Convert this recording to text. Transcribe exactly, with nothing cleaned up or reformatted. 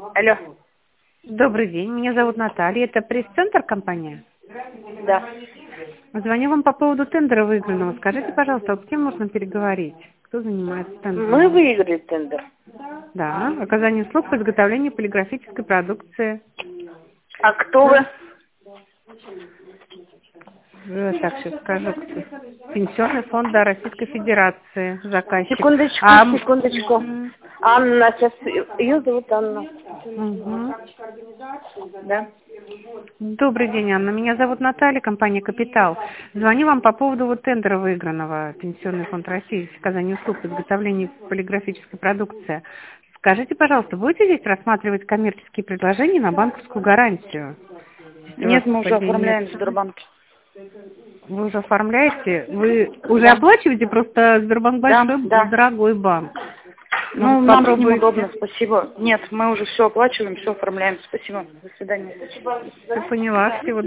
Алло. Добрый день, меня зовут Наталья. Это пресс-центр компания? Да. Звоню вам по поводу тендера выигранного. Скажите, пожалуйста, вот с кем можно переговорить? Кто занимается тендером? Мы выиграли тендер. Да, оказание услуг по изготовлению полиграфической продукции. А кто вы? Э, Так, сейчас скажу. кто. Пенсионный фонд да, Российской Федерации, заказчик. Секундочку, А, м, секундочку. м, Анна, сейчас ее зовут Анна. мгм. Да. Добрый день, Анна. Меня зовут Наталья, компания «Капитал». Звоню вам по поводу вот тендера выигранного Пенсионный фонд России, оказание услуг по изготовлению полиграфической продукции. Скажите, пожалуйста, будете здесь рассматривать коммерческие предложения на банковскую гарантию? Если у вас Нет, мы уже по ней оформляем в нет, Сбербанке. вы уже оформляете? Вы уже Да. оплачиваете? Просто Сбербанк Да, большой, да. дорогой банк. Ну, Может, нам с ним попробуете? удобно, спасибо. Нет, мы уже все оплачиваем, все оформляем. Спасибо. До свидания. Я поняла. Всего